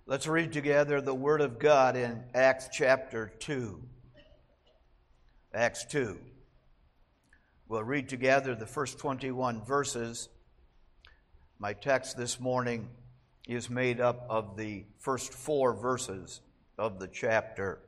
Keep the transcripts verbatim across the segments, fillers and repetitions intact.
Let's read together the Word of God in Acts chapter two. Acts two. We'll read together the first twenty-one verses. My text this morning is made up of the first four verses of the chapter.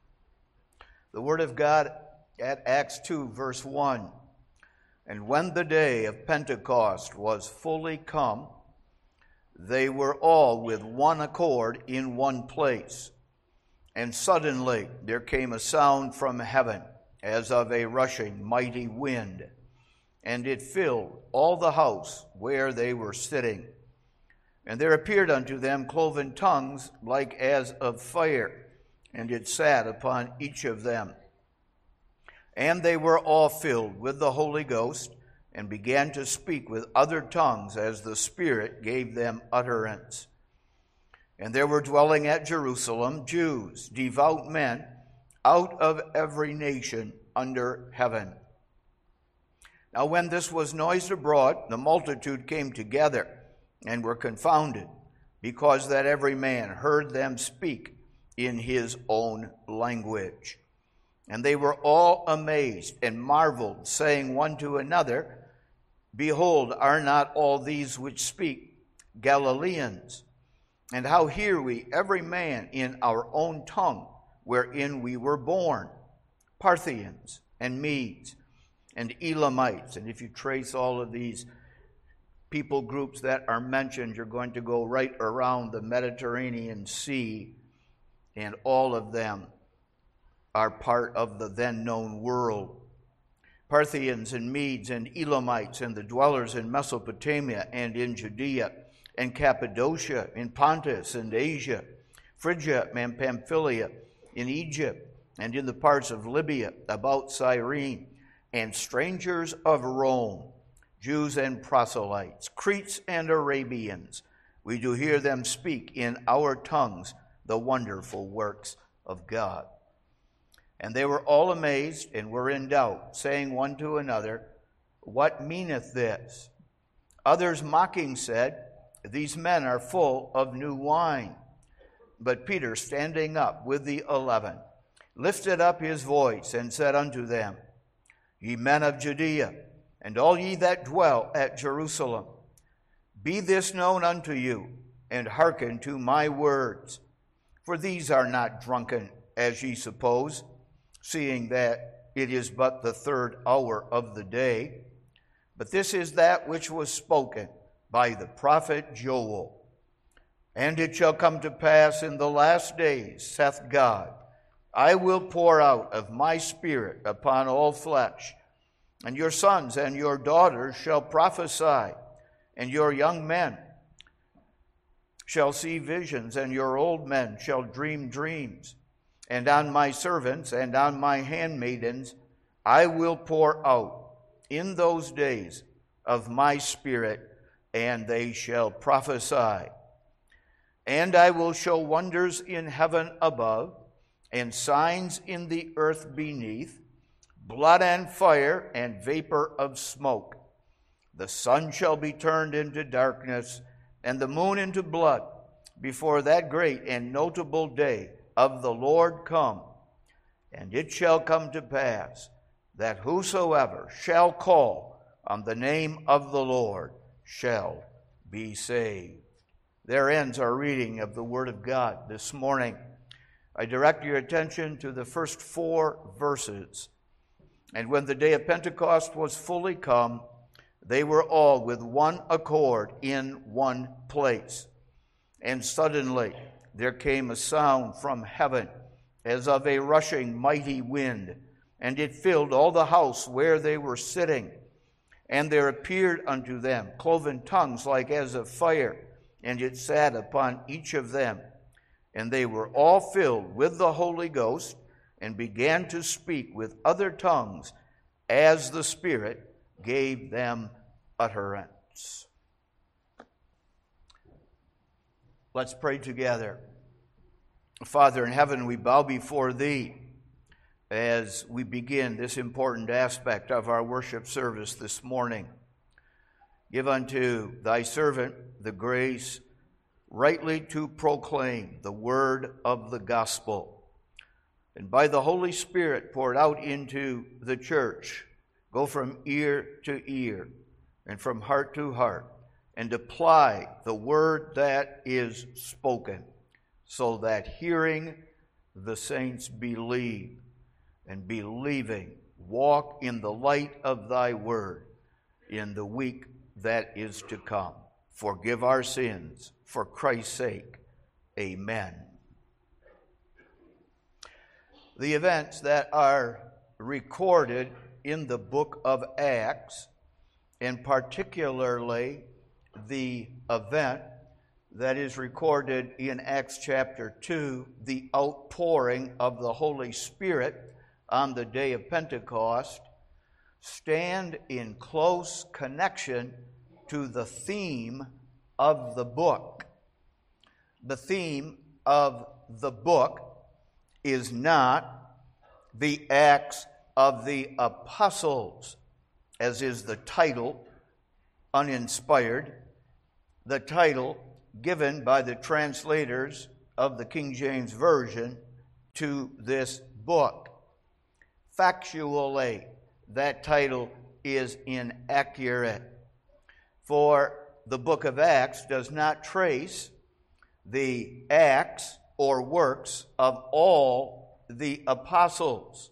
The Word of God at Acts two, verse one. And when the day of Pentecost was fully come, they were all with one accord in one place. And suddenly there came a sound from heaven, as of a rushing mighty wind, and it filled all the house where they were sitting. And there appeared unto them cloven tongues like as of fire, and it sat upon each of them. And they were all filled with the Holy Ghost, and began to speak with other tongues as the Spirit gave them utterance. And there were dwelling at Jerusalem Jews, devout men, out of every nation under heaven. Now when this was noised abroad, the multitude came together, and were confounded, because that every man heard them speak in his own language. And they were all amazed and marveled, saying one to another, Behold, are not all these which speak Galileans? And how hear we every man in our own tongue, wherein we were born? Parthians and Medes and Elamites. And if you trace all of these people groups that are mentioned, you're going to go right around the Mediterranean Sea, and all of them are part of the then known world. Parthians and Medes and Elamites and the dwellers in Mesopotamia and in Judea and Cappadocia, in Pontus and Asia, Phrygia and Pamphylia, in Egypt and in the parts of Libya about Cyrene, and strangers of Rome, Jews and proselytes, Cretes and Arabians. We do hear them speak in our tongues the wonderful works of God. And they were all amazed and were in doubt, saying one to another, What meaneth this? Others mocking said, These men are full of new wine. But Peter, standing up with the eleven, lifted up his voice and said unto them, Ye men of Judea, and all ye that dwell at Jerusalem, be this known unto you, and hearken to my words. For these are not drunken, as ye suppose, seeing that it is but the third hour of the day. But this is that which was spoken by the prophet Joel. And it shall come to pass in the last days, saith God, I will pour out of my Spirit upon all flesh, and your sons and your daughters shall prophesy, and your young men shall see visions, and your old men shall dream dreams. And on my servants and on my handmaidens I will pour out in those days of my Spirit, and they shall prophesy. And I will show wonders in heaven above, and signs in the earth beneath, blood and fire and vapor of smoke. The sun shall be turned into darkness, and the moon into blood, before that great and notable day of the Lord come. And it shall come to pass that whosoever shall call on the name of the Lord shall be saved. There ends our reading of the Word of God this morning. I direct your attention to the first four verses. And when the day of Pentecost was fully come, they were all with one accord in one place. And suddenly there came a sound from heaven, as of a rushing mighty wind, and it filled all the house where they were sitting. And there appeared unto them cloven tongues like as of fire, and it sat upon each of them. And they were all filled with the Holy Ghost, and began to speak with other tongues, as the Spirit gave them utterance. Let's pray together. Father in heaven, we bow before Thee as we begin this important aspect of our worship service this morning. Give unto Thy servant the grace rightly to proclaim the word of the gospel, and by the Holy Spirit poured out into the church, go from ear to ear and from heart to heart, and apply the word that is spoken, so that hearing the saints believe, and believing walk in the light of thy word in the week that is to come. Forgive our sins for Christ's sake. Amen. The events that are recorded in the book of Acts, and particularly the event that is recorded in Acts chapter two, the outpouring of the Holy Spirit on the day of Pentecost, stand in close connection to the theme of the book. The theme of the book is not the Acts of the Apostles, as is the title, uninspired, the title given by the translators of the King James Version to this book. Factually, that title is inaccurate, for the book of Acts does not trace the acts or works of all the apostles.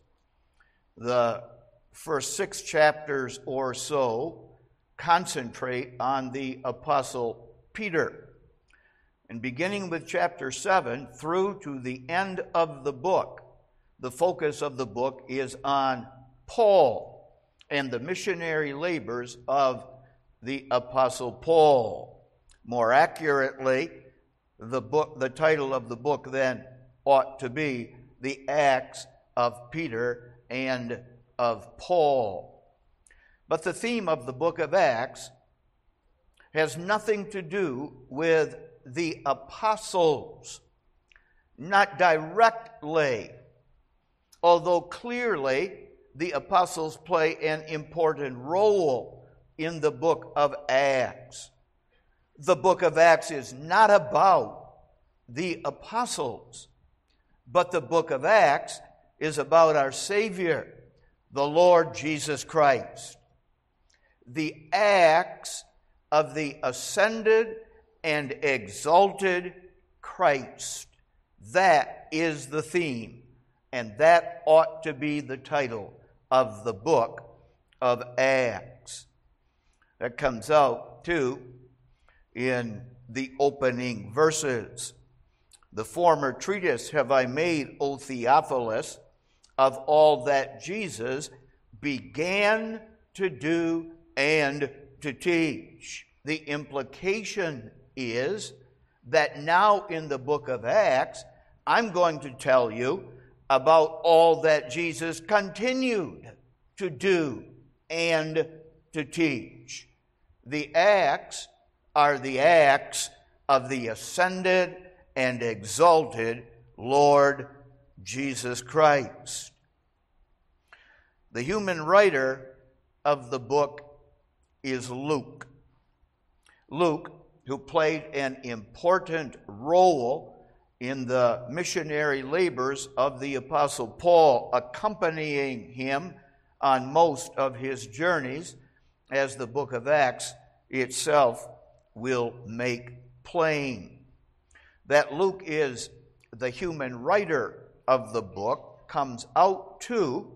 The first six chapters or so concentrate on the apostle Peter. And beginning with chapter seven through to the end of the book, the focus of the book is on Paul and the missionary labors of the apostle Paul. More accurately, the book, the title of the book then ought to be The Acts of Peter and of Paul. But the theme of the book of Acts has nothing to do with the apostles, not directly, although clearly the apostles play an important role in the book of Acts. The book of Acts is not about the apostles, but the book of Acts is about our Savior, the Lord Jesus Christ. The acts of the ascended and exalted Christ. That is the theme, and that ought to be the title of the book of Acts. That comes out, too, in the opening verses. The former treatise have I made, O Theophilus, of all that Jesus began to do and to teach. The implication is that now in the book of Acts, I'm going to tell you about all that Jesus continued to do and to teach. The Acts are the acts of the ascended and exalted Lord Jesus Christ. The human writer of the book is Luke. Luke, who played an important role in the missionary labors of the Apostle Paul, accompanying him on most of his journeys, as the book of Acts itself will make plain. That Luke is the human writer of the book comes out too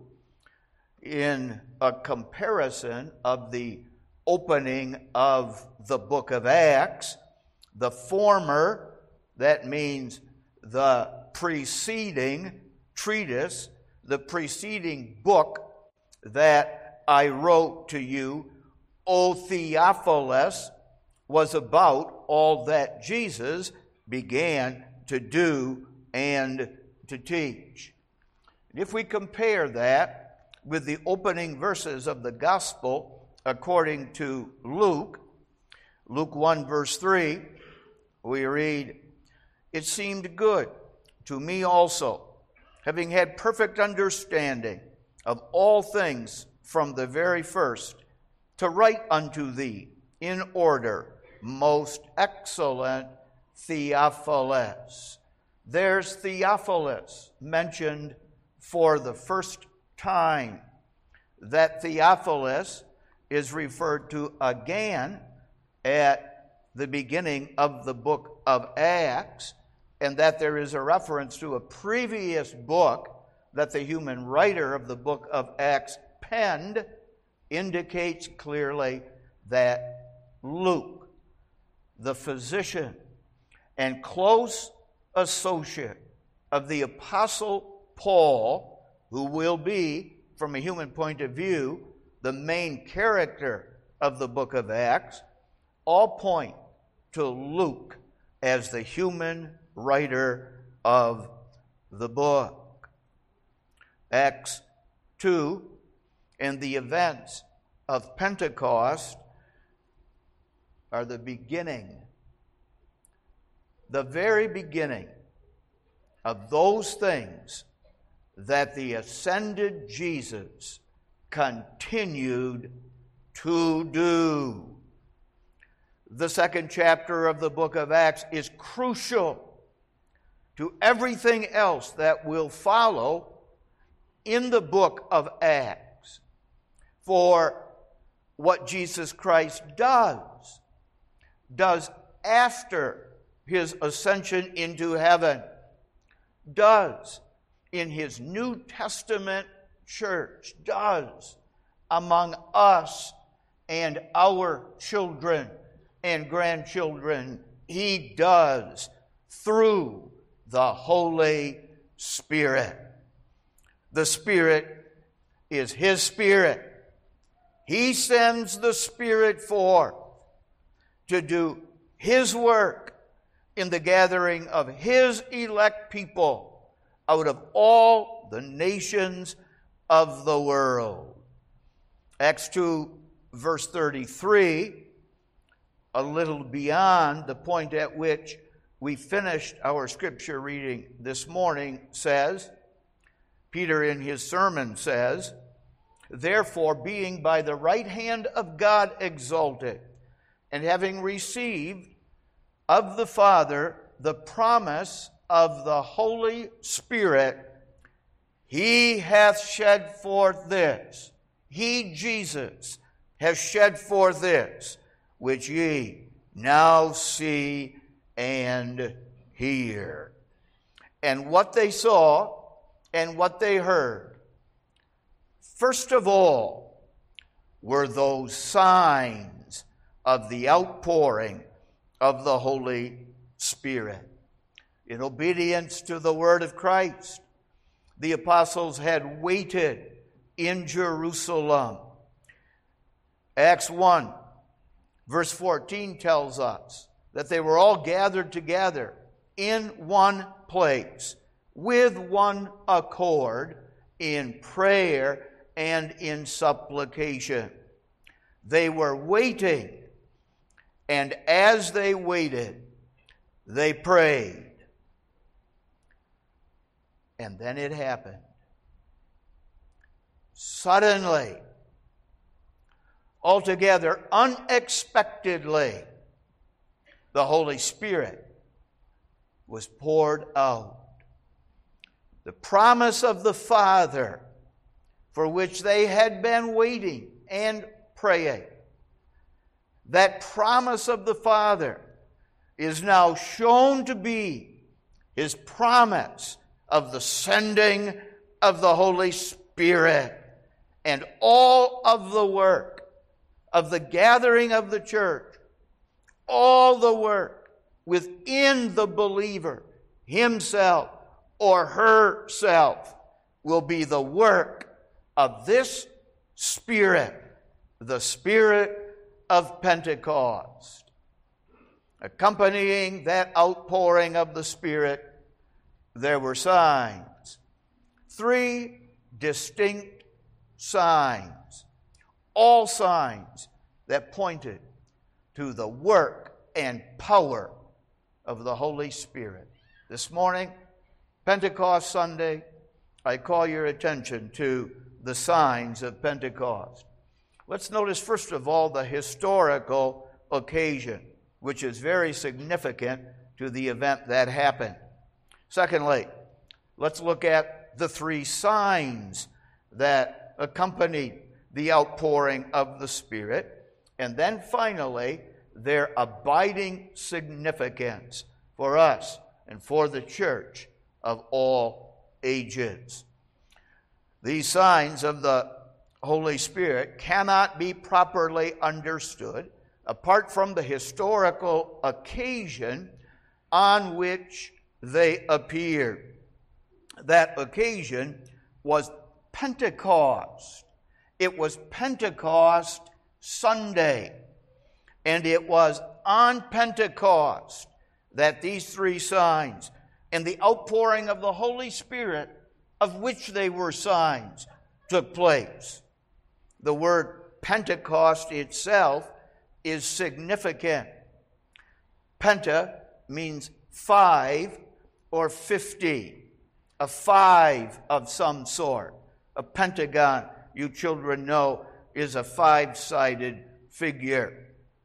in a comparison of the opening of the book of Acts. The former, that means the preceding treatise, the preceding book that I wrote to you, O Theophilus, was about all that Jesus began to do and to teach. And if we compare that with the opening verses of the gospel according to Luke, Luke one verse three, we read, "It seemed good to me also, having had perfect understanding of all things from the very first, to write unto thee in order, most excellent Theophilus. There's Theophilus mentioned for the first time. That Theophilus is referred to again at the beginning of the book of Acts, and that there is a reference to a previous book that the human writer of the book of Acts penned, indicates clearly that Luke, the physician and close associate of the Apostle Paul, who will be, from a human point of view, the main character of the book of Acts, all point to Luke as the human writer of the book. Acts two and the events of Pentecost are the beginning, the very beginning of those things that the ascended Jesus continued to do. The second chapter of the book of Acts is crucial to everything else that will follow in the book of Acts. For what Jesus Christ does, does after his ascension into heaven, does in his New Testament church, does among us and our children and grandchildren, he does through the Holy Spirit. The Spirit is his Spirit. He sends the Spirit forth to do his work in the gathering of his elect people out of all the nations of the world. Acts two, verse thirty-three, a little beyond the point at which we finished our scripture reading this morning, says, Peter in his sermon says, "Therefore, being by the right hand of God exalted, and having received of the Father the promise of the Holy Spirit, he hath shed forth this." He, Jesus, has shed forth this, which ye now see and hear. And what they saw and what they heard, first of all, were those signs of the outpouring of the Holy Spirit. In obedience to the word of Christ, the apostles had waited in Jerusalem. Acts one, verse fourteen tells us that they were all gathered together in one place, with one accord, in prayer and in supplication. They were waiting, and as they waited, they prayed. And then it happened. Suddenly, altogether unexpectedly, the Holy Spirit was poured out. The promise of the Father, for which they had been waiting and praying, that promise of the Father is now shown to be his promise of the sending of the Holy Spirit. And all of the work of the gathering of the church, all the work within the believer himself or herself, will be the work of this Spirit, the Spirit of Pentecost. Accompanying that outpouring of the Spirit, there were signs. Three distinct signs. All signs that pointed to the work and power of the Holy Spirit. This morning, Pentecost Sunday, I call your attention to the signs of Pentecost. Let's notice, first of all, the historical occasion, which is very significant to the event that happened. Secondly, let's look at the three signs that accompanied the outpouring of the Spirit. And then finally, their abiding significance for us and for the church of all ages. These signs of the Holy Spirit cannot be properly understood apart from the historical occasion on which they appeared. That occasion was Pentecost. It was Pentecost Sunday. And it was on Pentecost that these three signs and the outpouring of the Holy Spirit, of which they were signs, took place. The word Pentecost itself is significant. Penta means five or fifty, a five of some sort. A pentagon, you children know, is a five-sided figure.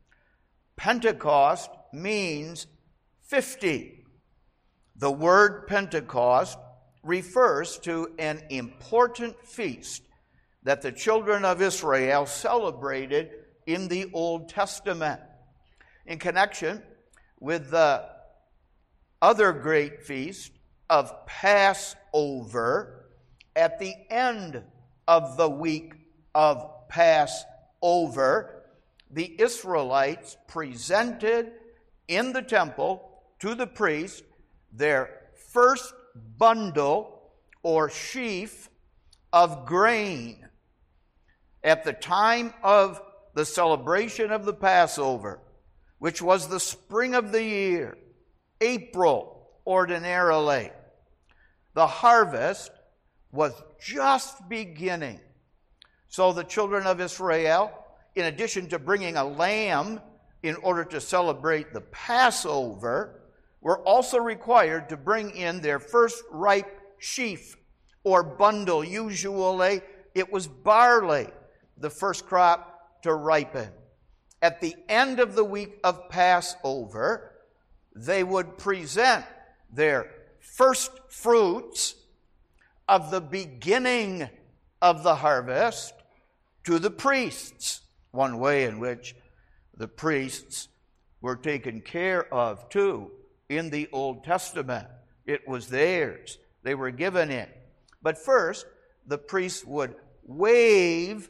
Pentecost means fifty. The word Pentecost refers to an important feast that the children of Israel celebrated in the Old Testament in connection with the other great feast of Passover. At the end of the week of Passover, the Israelites presented in the temple to the priest their first bundle or sheaf of grain. At the time of the celebration of the Passover, which was the spring of the year, April ordinarily, the harvest was just beginning. So the children of Israel, in addition to bringing a lamb in order to celebrate the Passover, were also required to bring in their first ripe sheaf or bundle. Usually it was barley, the first crop to ripen. At the end of the week of Passover, they would present their first fruits of the beginning of the harvest to the priests. One way in which the priests were taken care of, too, in the Old Testament. It was theirs. They were given it. But first, the priests would wave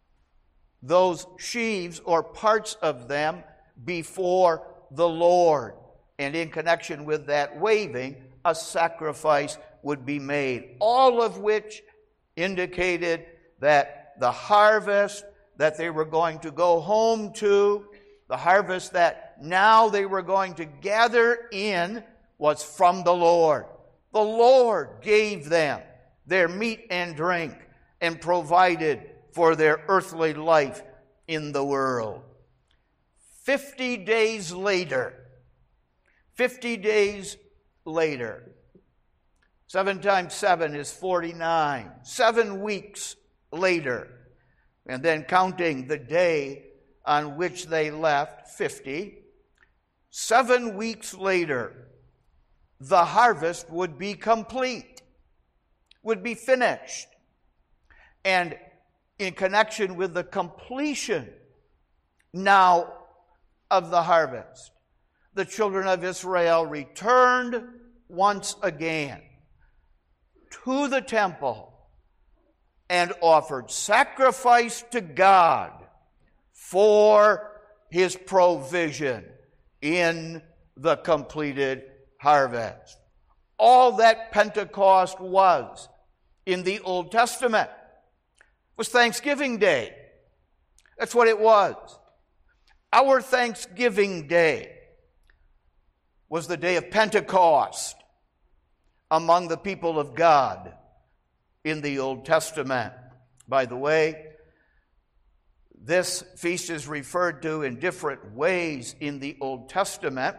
those sheaves or parts of them before the Lord. And in connection with that waving, a sacrifice would be made. All of which indicated that the harvest that they were going to go home to, the harvest that now they were going to gather in, was from the Lord. The Lord gave them their meat and drink and provided for their earthly life in the world. Fifty days later, fifty days later, seven times seven is forty-nine. Seven weeks later, and then counting the day on which they left, fifty, seven weeks later, the harvest would be complete, would be finished. And in connection with the completion now of the harvest, the children of Israel returned once again to the temple and offered sacrifice to God for His provision in the completed harvest. All that Pentecost was in the Old Testament was Thanksgiving Day. That's what it was. Our Thanksgiving Day was the day of Pentecost among the people of God in the Old Testament. By the way, this feast is referred to in different ways in the Old Testament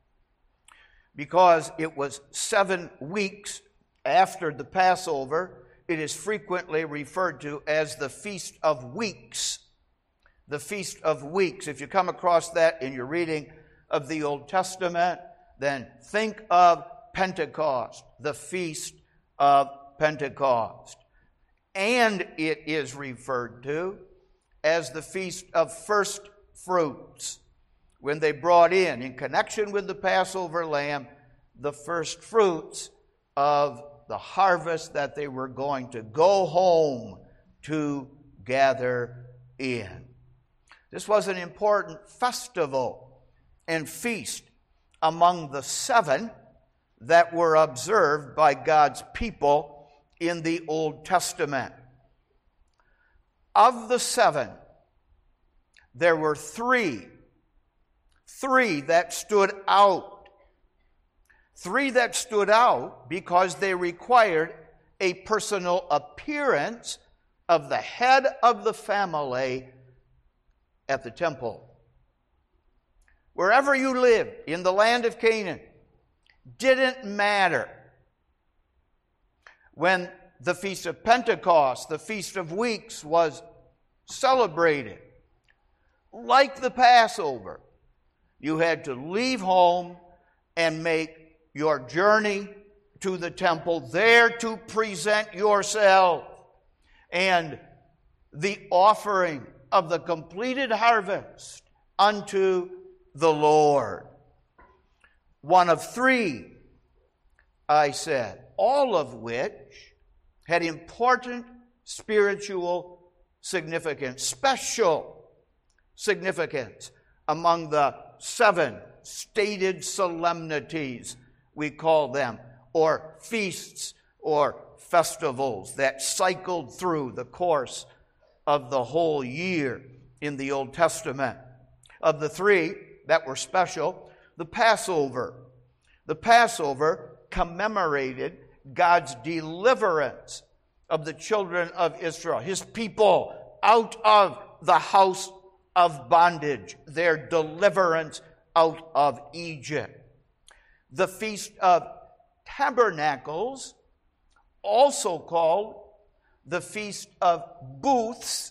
because it was seven weeks after the Passover. It is frequently referred to as the Feast of Weeks. The Feast of Weeks. If you come across that in your reading of the Old Testament, then think of Pentecost, the Feast of Pentecost. And it is referred to as the Feast of First Fruits, when they brought in, in connection with the Passover lamb, the first fruits of the harvest that they were going to go home to gather in. This was an important festival and feast among the seven that were observed by God's people in the Old Testament. Of the seven, there were three, three that stood out. Three that stood out because they required a personal appearance of the head of the family at the temple. Wherever you lived in the land of Canaan, didn't matter. When the Feast of Pentecost, the Feast of Weeks, was celebrated, like the Passover, you had to leave home and make your journey to the temple, there to present yourself and the offering of the completed harvest unto the Lord. One of three, I said, all of which had important spiritual significance, special significance among the seven stated solemnities, we call them, or feasts or festivals that cycled through the course of the whole year in the Old Testament. Of the three that were special, the Passover. The Passover commemorated God's deliverance of the children of Israel, his people, out of the house of bondage, their deliverance out of Egypt. The Feast of Tabernacles, also called the Feast of Booths,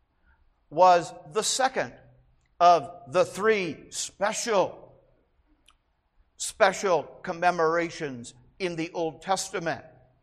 was the second of the three special, special commemorations in the Old Testament.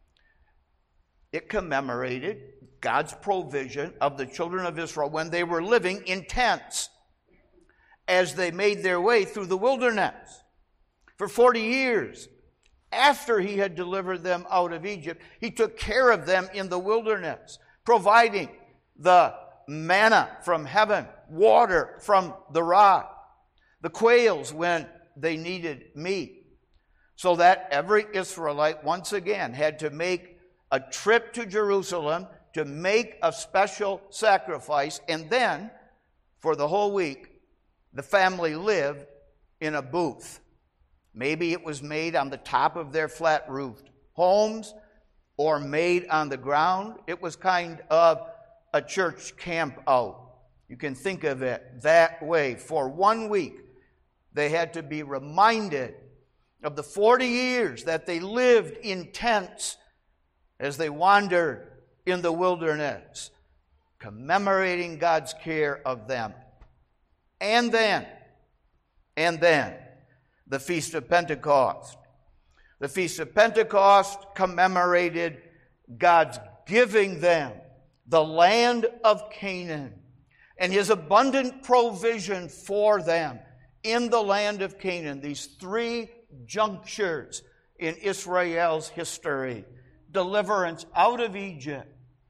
It commemorated God's provision of the children of Israel when they were living in tents as they made their way through the wilderness for forty years. After he had delivered them out of Egypt, he took care of them in the wilderness, providing the manna from heaven, water from the rock, the quails when they needed meat, so that every Israelite once again had to make a trip to Jerusalem to make a special sacrifice, and then for the whole week the family lived in a booth. Maybe it was made on the top of their flat-roofed homes or made on the ground. It was kind of a church camp out. You can think of it that way. For one week, they had to be reminded of the forty years that they lived in tents as they wandered in the wilderness, commemorating God's care of them. And then, and then, the Feast of Pentecost. The Feast of Pentecost commemorated God's giving them the land of Canaan and his abundant provision for them in the land of Canaan. These three junctures in Israel's history: deliverance out of Egypt,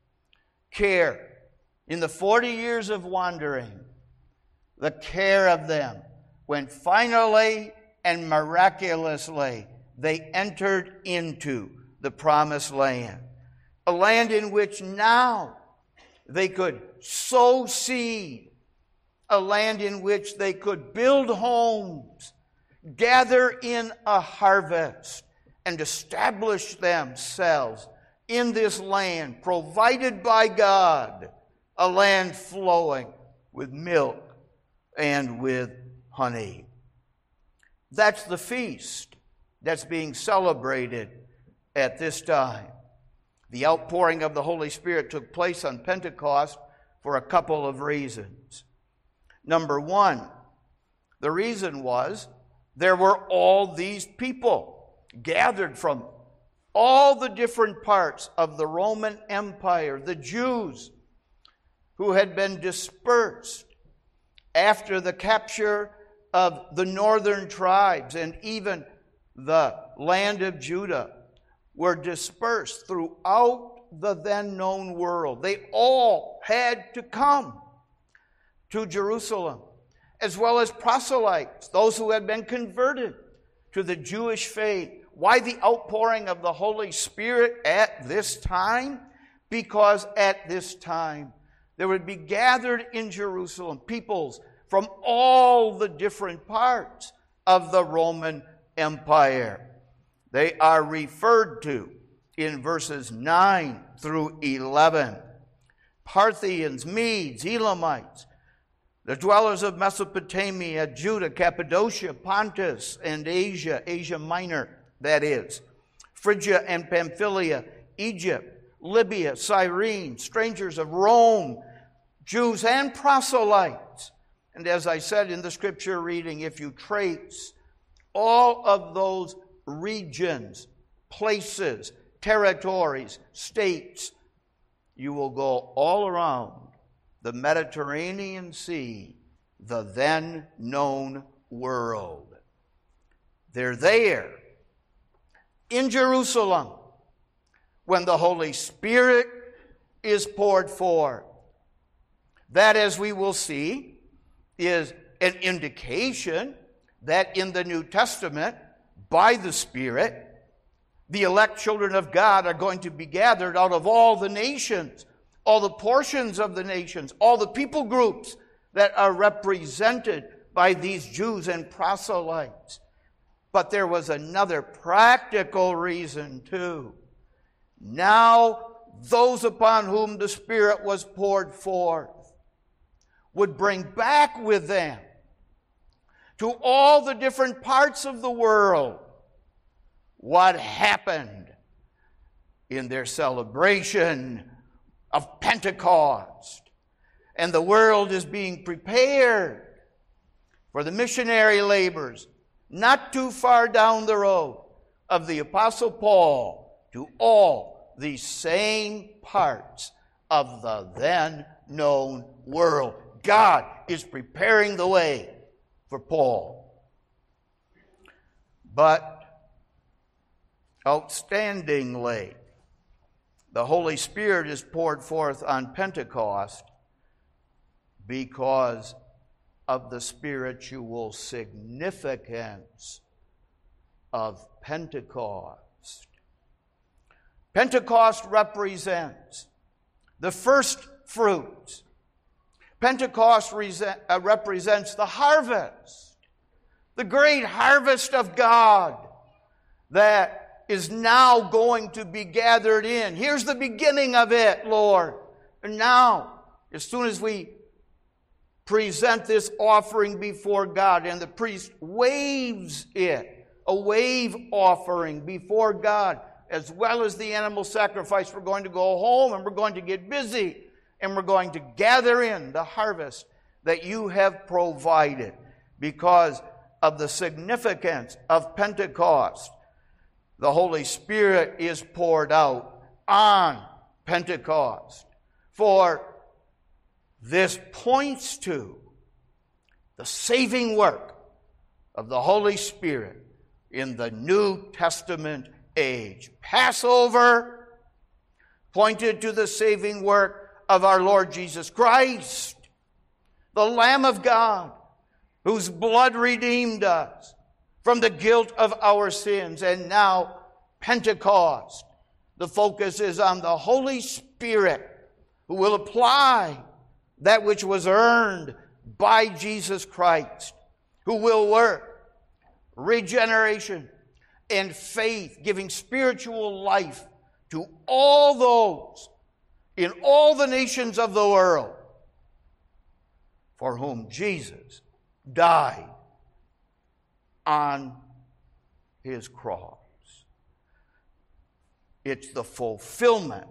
care in the forty years of wandering, the care of them when finally and miraculously they entered into the promised land, a land in which now they could sow seed, a land in which they could build homes, gather in a harvest, and establish themselves in this land provided by God, a land flowing with milk and with honey. That's the feast that's being celebrated at this time. The outpouring of the Holy Spirit took place on Pentecost for a couple of reasons. Number one, the reason was there were all these people gathered from all the different parts of the Roman Empire, the Jews who had been dispersed after the capture of the northern tribes, and even the land of Judah were dispersed throughout the then known world. They all had to come to Jerusalem, as well as proselytes, those who had been converted to the Jewish faith. Why the outpouring of the Holy Spirit at this time? Because at this time there would be gathered in Jerusalem peoples from all the different parts of the Roman Empire. They are referred to in verses nine through eleven. Parthians, Medes, Elamites, the dwellers of Mesopotamia, Judah, Cappadocia, Pontus, and Asia, Asia Minor, that is, Phrygia and Pamphylia, Egypt, Libya, Cyrene, strangers of Rome, Jews and proselytes. And as I said in the scripture reading, if you trace all of those regions, places, territories, states, you will go all around the Mediterranean Sea, the then known world. They're there in Jerusalem when the Holy Spirit is poured forth. That, as we will see, is an indication that in the New Testament, by the Spirit, the elect children of God are going to be gathered out of all the nations, all the portions of the nations, all the people groups that are represented by these Jews and proselytes. But there was another practical reason too. Now, those upon whom the Spirit was poured forth would bring back with them to all the different parts of the world what happened in their celebration of Pentecost. And the world is being prepared for the missionary labors not too far down the road of the Apostle Paul to all these same parts of the then known world. God is preparing the way for Paul. But outstandingly, the Holy Spirit is poured forth on Pentecost because of the spiritual significance of Pentecost. Pentecost represents the first fruits. Pentecost represents the harvest, the great harvest of God that is now going to be gathered in. Here's the beginning of it, Lord. And now, as soon as we present this offering before God, and the priest waves it, a wave offering before God, as well as the animal sacrifice, we're going to go home and we're going to get busy and we're going to gather in the harvest that you have provided because of the significance of Pentecost. The Holy Spirit is poured out on Pentecost. For this points to the saving work of the Holy Spirit in the New Testament age. Passover pointed to the saving work of our Lord Jesus Christ, the Lamb of God, whose blood redeemed us from the guilt of our sins. And now, Pentecost, the focus is on the Holy Spirit, who will apply that which was earned by Jesus Christ, who will work regeneration and faith, giving spiritual life to all those in all the nations of the world for whom Jesus died on his cross. It's the fulfillment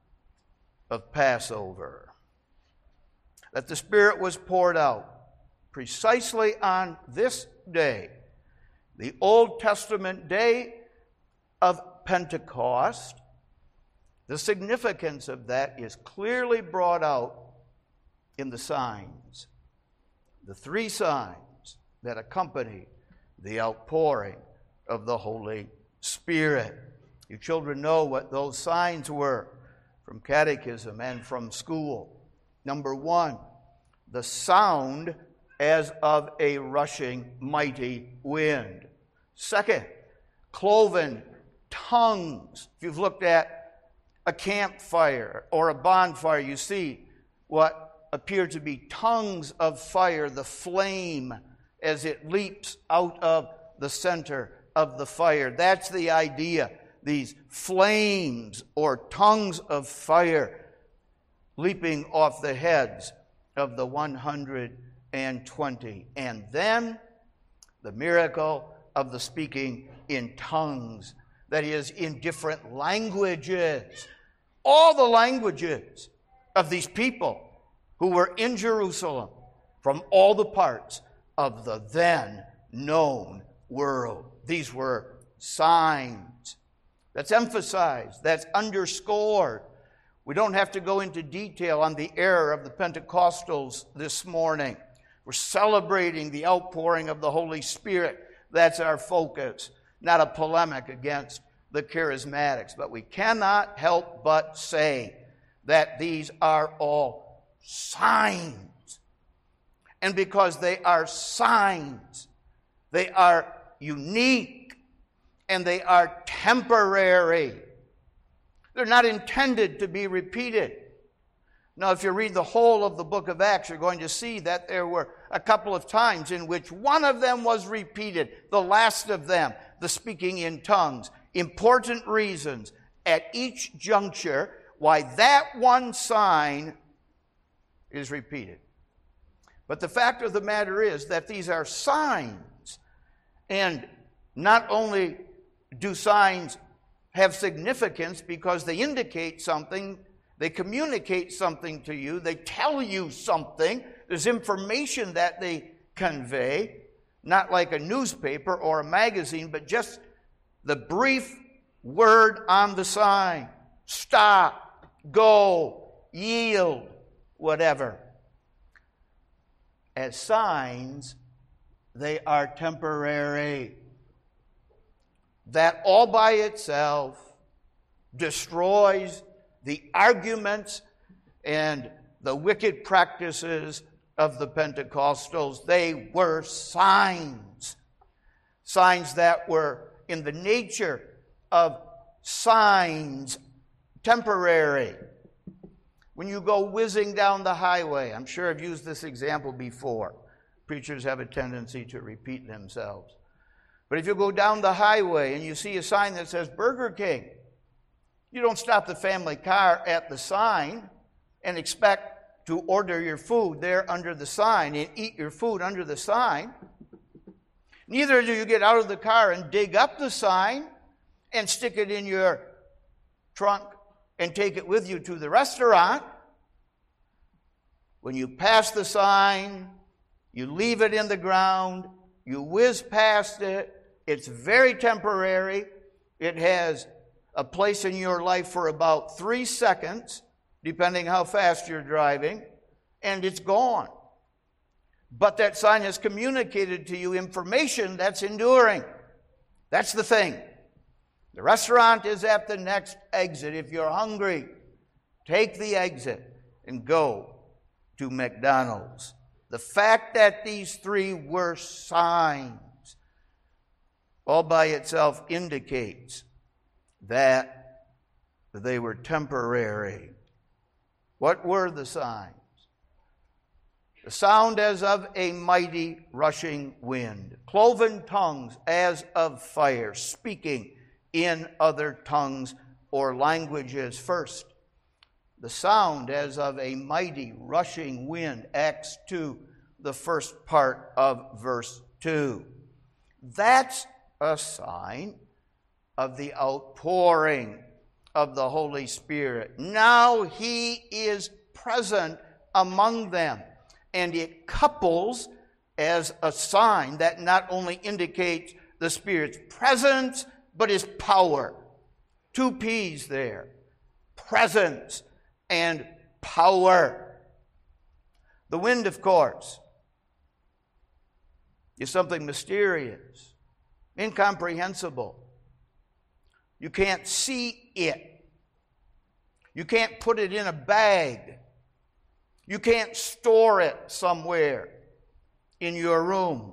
of Passover, that the Spirit was poured out precisely on this day, the Old Testament day of Pentecost, the significance of that is clearly brought out in the signs. The three signs that accompany the outpouring of the Holy Spirit. You children know what those signs were from catechism and from school. Number one, the sound as of a rushing mighty wind. Second, cloven tongues. If you've looked at a campfire or a bonfire, you see what appear to be tongues of fire, the flame as it leaps out of the center of the fire. That's the idea. These flames or tongues of fire leaping off the heads of the one hundred twenty. And then the miracle of the speaking in tongues, that is, in different languages. All the languages of these people who were in Jerusalem from all the parts of the then known world. These were signs. That's emphasized, that's underscored. We don't have to go into detail on the error of the Pentecostals this morning. We're celebrating the outpouring of the Holy Spirit. That's our focus, not a polemic against the charismatics. But we cannot help but say that these are all signs. And because they are signs, they are unique and they are temporary. They're not intended to be repeated. Now, if you read the whole of the book of Acts, you're going to see that there were a couple of times in which one of them was repeated, the last of them, the speaking in tongues. Important reasons at each juncture why that one sign is repeated. But the fact of the matter is that these are signs. And not only do signs have significance because they indicate something, they communicate something to you, they tell you something, there's information that they convey, not like a newspaper or a magazine, but just the brief word on the sign. Stop, go, yield, whatever. As signs, they are temporary. That all by itself destroys the arguments and the wicked practices of the Pentecostals. They were signs. Signs that were in the nature of signs, temporary. When you go whizzing down the highway, I'm sure I've used this example before. Preachers have a tendency to repeat themselves. But if you go down the highway and you see a sign that says Burger King, you don't stop the family car at the sign and expect to order your food there under the sign and eat your food under the sign. Neither do you get out of the car and dig up the sign and stick it in your trunk and take it with you to the restaurant. When you pass the sign, you leave it in the ground, you whiz past it. It's very temporary. It has a place in your life for about three seconds, depending how fast you're driving, and it's gone. But that sign has communicated to you information that's enduring. That's the thing. The restaurant is at the next exit. If you're hungry, take the exit and go to McDonald's. The fact that these three were signs all by itself indicates that they were temporary. What were the signs? The sound as of a mighty rushing wind, cloven tongues as of fire, speaking in other tongues or languages. First, the sound as of a mighty rushing wind, Acts two, the first part of verse two. That's a sign of the outpouring of the Holy Spirit. Now He is present among them, and it couples as a sign that not only indicates the Spirit's presence, but His power. Two P's there. Presence and power. The wind, of course, is something mysterious, incomprehensible. You can't see it. You can't put it in a bag. You can't store it somewhere in your room.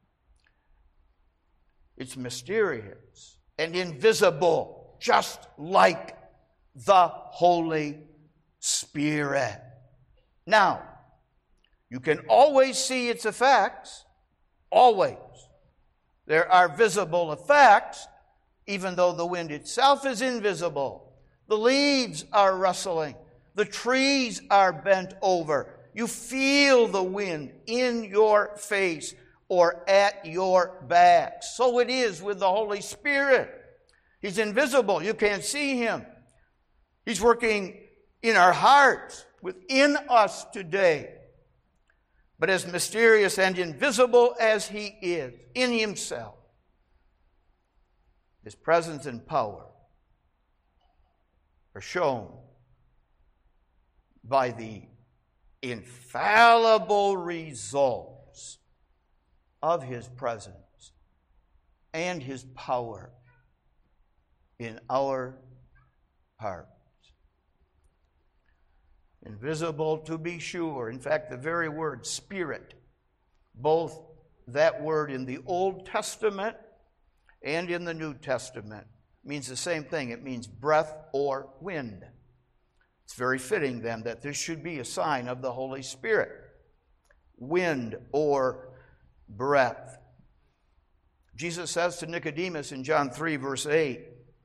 It's mysterious and invisible, just like the Holy Spirit. Now, you can always see its effects. Always. There are visible effects, even though the wind itself is invisible. The leaves are rustling. The trees are bent over. You feel the wind in your face or at your back. So it is with the Holy Spirit. He's invisible. You can't see Him. He's working in our hearts, within us today. But as mysterious and invisible as He is in Himself, His presence and power are shown by the infallible results of His presence and His power in our hearts. Invisible, to be sure. In fact, the very word Spirit, both that word in the Old Testament and in the New Testament, means the same thing. It means breath or wind. It's very fitting then that this should be a sign of the Holy Spirit. Wind or breath. Jesus says to Nicodemus in John three, verse eight,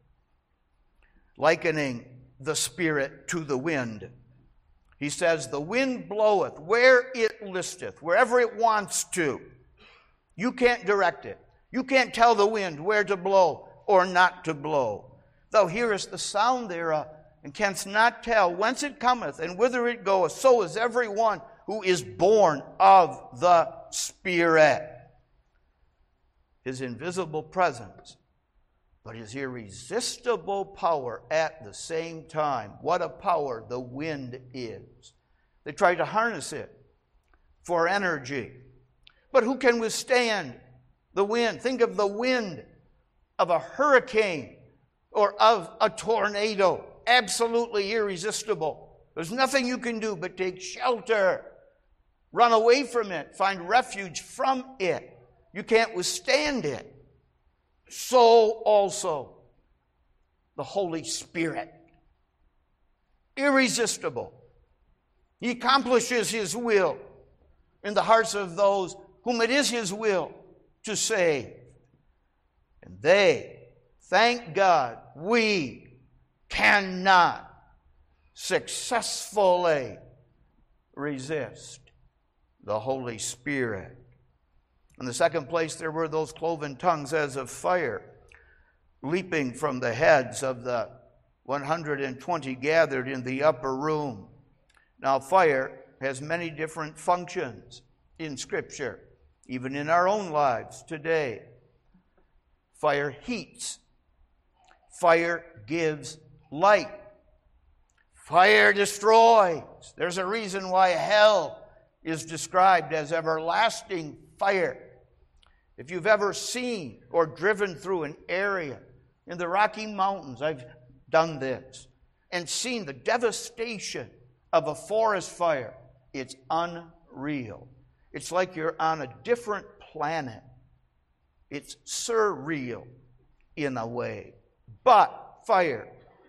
likening the Spirit to the wind. He says, the wind bloweth where it listeth, wherever it wants to. You can't direct it. You can't tell the wind where to blow or not to blow. Thou hearest the sound thereof, and canst not tell whence it cometh and whither it goeth. So is every one who is born of the Spirit. His invisible presence, but His irresistible power at the same time. What a power the wind is. They try to harness it for energy. But who can withstand the wind? Think of the wind of a hurricane or of a tornado. Absolutely irresistible. There's nothing you can do but take shelter. Run away from it. Find refuge from it. You can't withstand it. So also the Holy Spirit. Irresistible. He accomplishes His will in the hearts of those whom it is His will to save. And they, thank God, we cannot successfully resist the Holy Spirit. In the second place, there were those cloven tongues as of fire, leaping from the heads of the one hundred twenty gathered in the upper room. Now, fire has many different functions in Scripture, even in our own lives today. Fire heats. Fire gives light. Fire destroys. There's a reason why hell is described as everlasting fire. If you've ever seen or driven through an area in the Rocky Mountains, I've done this, and seen the devastation of a forest fire, it's unreal. It's like you're on a different planet. It's surreal in a way. But fire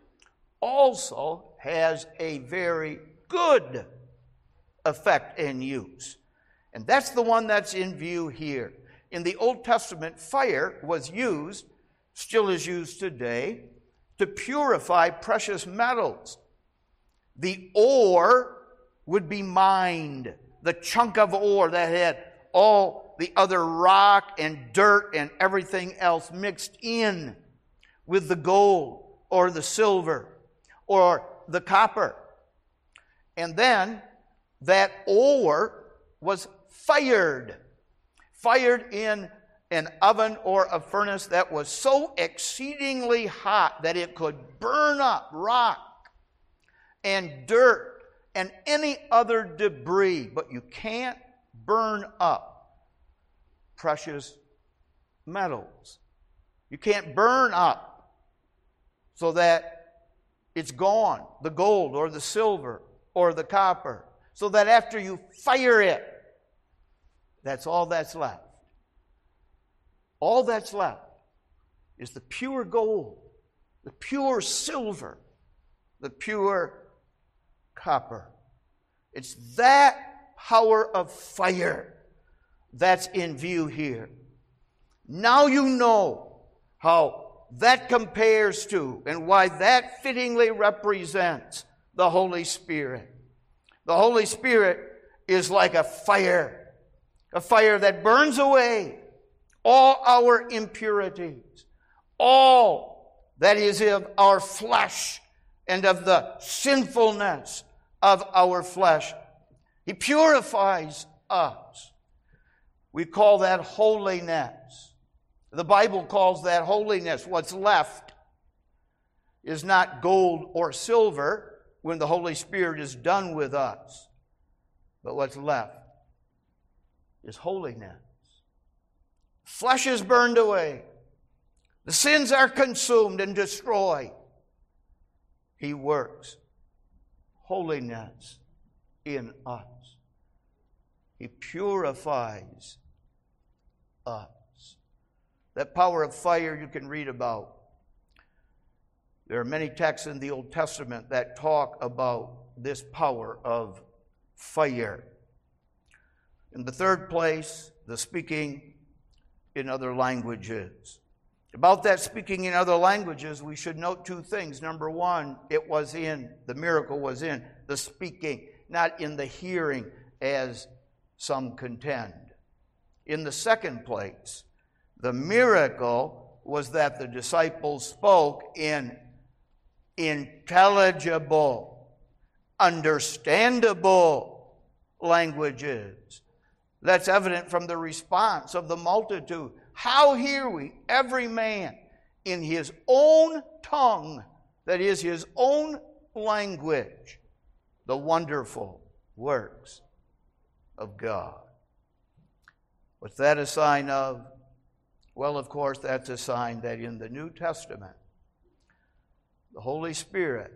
also has a very good effect and use. And that's the one that's in view here. In the Old Testament, fire was used, still is used today, to purify precious metals. The ore would be mined, the chunk of ore that had all the other rock and dirt and everything else mixed in with the gold or the silver or the copper. And then that ore was fired. fired in an oven or a furnace that was so exceedingly hot that it could burn up rock and dirt and any other debris, but you can't burn up precious metals. You can't burn up so that it's gone, the gold or the silver or the copper, so that after you fire it, that's all that's left. All that's left is the pure gold, the pure silver, the pure copper. It's that power of fire that's in view here. Now you know how that compares to and why that fittingly represents the Holy Spirit. The Holy Spirit is like a fire, a fire that burns away all our impurities, all that is of our flesh and of the sinfulness of our flesh. He purifies us. We call that holiness. The Bible calls that holiness. What's left is not gold or silver when the Holy Spirit is done with us, but what's left is holiness. Flesh is burned away. The sins are consumed and destroyed. He works holiness in us. He purifies us. That power of fire you can read about. There are many texts in the Old Testament that talk about this power of fire. In the third place, the speaking in other languages. About that speaking in other languages, we should note two things. Number one, it was in, the miracle was in the speaking, not in the hearing, as some contend. In the second place, the miracle was that the disciples spoke in intelligible, understandable languages. That's evident from the response of the multitude. How hear we, every man in his own tongue, that is his own language, the wonderful works of God? What's that a sign of? Well, of course, that's a sign that in the New Testament, the Holy Spirit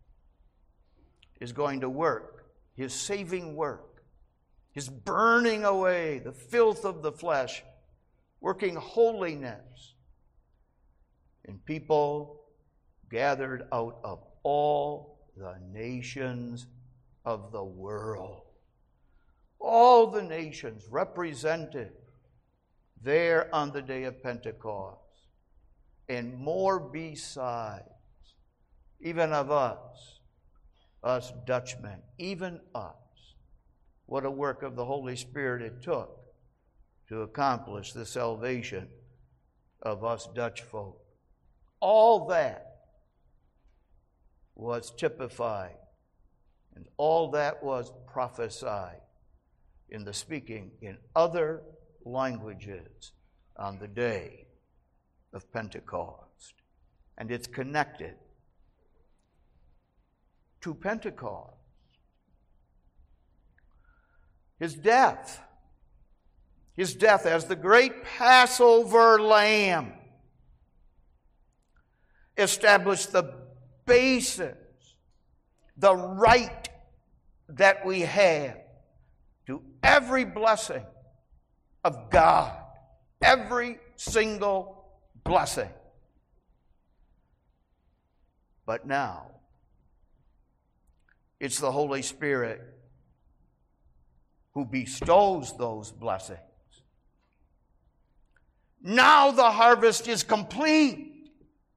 is going to work His saving work, His burning away the filth of the flesh, working holiness in people gathered out of all the nations of the world. All the nations represented there on the day of Pentecost, and more besides, even of us, us Dutchmen, even us. What a work of the Holy Spirit it took to accomplish the salvation of us Dutch folk. All that was typified, and all that was prophesied in the speaking in other languages on the day of Pentecost. And it's connected to Pentecost. His death. His death as the great Passover lamb established the basis, the right that we have to every blessing of God. Every single blessing. But now, it's the Holy Spirit who bestows those blessings. Now the harvest is complete.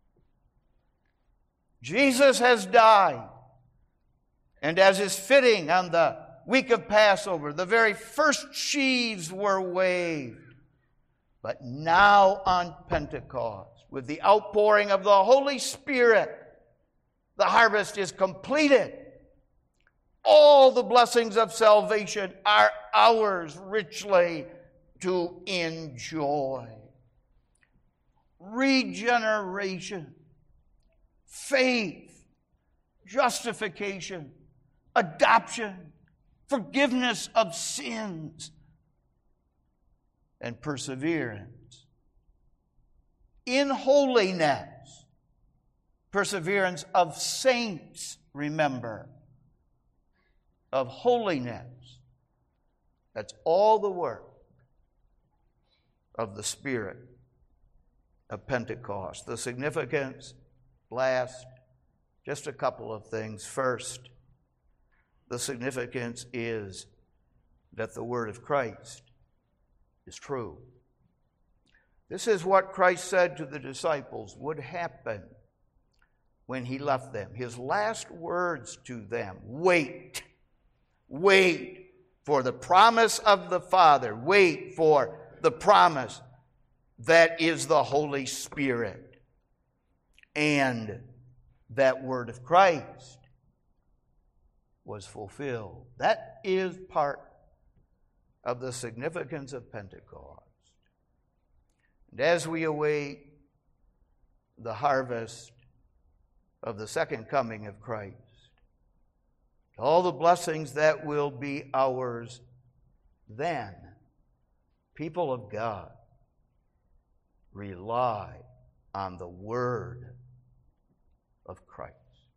Jesus has died. And as is fitting on the week of Passover, the very first sheaves were waved. But now on Pentecost, with the outpouring of the Holy Spirit, the harvest is completed. All the blessings of salvation are ours richly to enjoy. Regeneration, faith, justification, adoption, forgiveness of sins, and perseverance in holiness. Perseverance of saints, remember, of holiness. That's all the work of the Spirit of Pentecost. The significance, last, just a couple of things. First, the significance is that the word of Christ is true. This is what Christ said to the disciples would happen when he left them. His last words to them: wait, wait for the promise of the Father. Wait for the promise that is the Holy Spirit. And that word of Christ was fulfilled. That is part of the significance of Pentecost. And as we await the harvest of the second coming of Christ, all the blessings that will be ours then, people of God, rely on the word of Christ.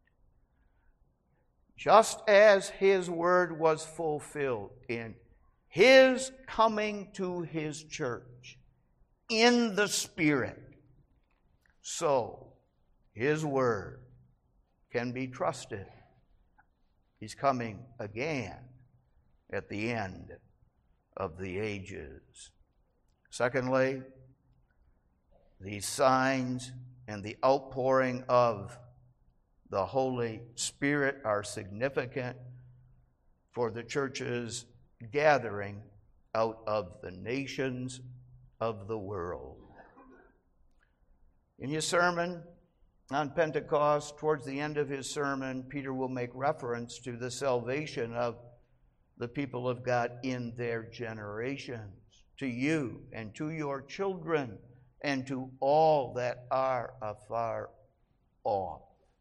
Just as his word was fulfilled in his coming to his church in the Spirit, so his word can be trusted. He's coming again at the end of the ages. Secondly, these signs and the outpouring of the Holy Spirit are significant for the church's gathering out of the nations of the world. In his sermon on Pentecost, towards the end of his sermon, Peter will make reference to the salvation of the people of God in their generations, to you and to your children and to all that are afar off.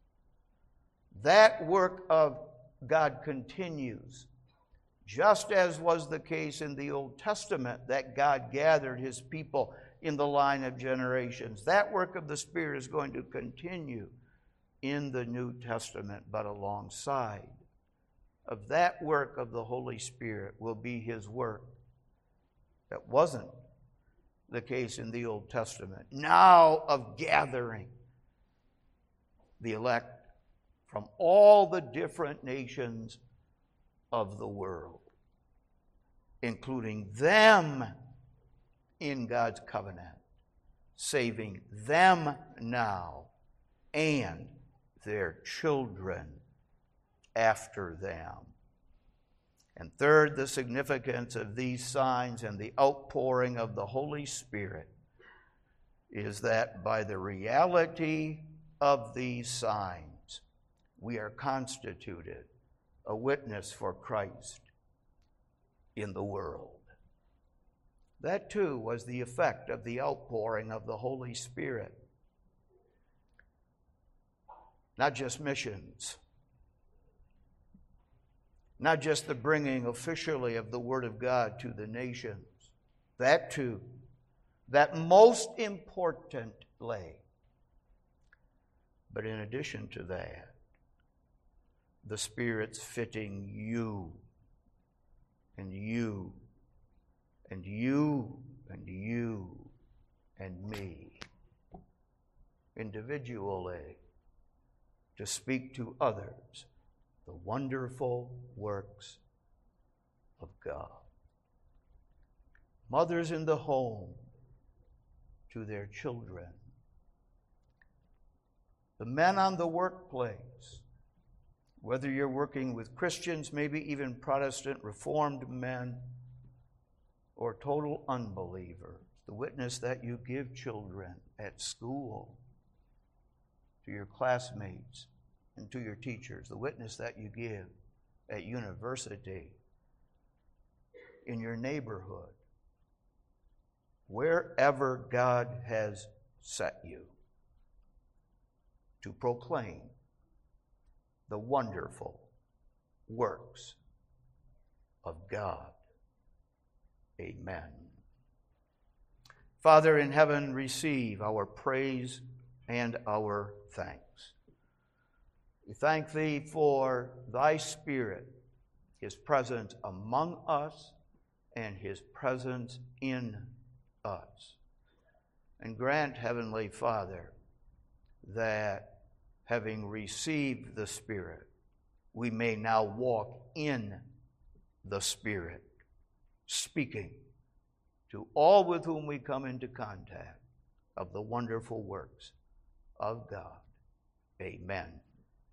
That work of God continues, just as was the case in the Old Testament, that God gathered his people in the line of generations. That work of the Spirit is going to continue in the New Testament, but alongside of that work of the Holy Spirit will be his work that wasn't the case in the Old Testament, now of gathering the elect from all the different nations of the world, including them in God's covenant, saving them now and their children after them. And third, the significance of these signs and the outpouring of the Holy Spirit is that by the reality of these signs, we are constituted a witness for Christ in the world. That too was the effect of the outpouring of the Holy Spirit. Not just missions, not just the bringing officially of the Word of God to the nations. That too, that most importantly. But in addition to that, the Spirit's fitting you and you and you and you and me individually to speak to others the wonderful works of God. Mothers in the home to their children. The men on the workplace, whether you're working with Christians, maybe even Protestant Reformed men, or total unbelievers, the witness that you give children at school, to your classmates, and to your teachers, the witness that you give at university, in your neighborhood, wherever God has set you, to proclaim the wonderful works of God. Amen. Father in heaven, receive our praise and our thanks. We thank Thee for Thy Spirit, His presence among us and His presence in us. And grant, Heavenly Father, that having received the Spirit, we may now walk in the Spirit, speaking to all with whom we come into contact of the wonderful works of God. Amen.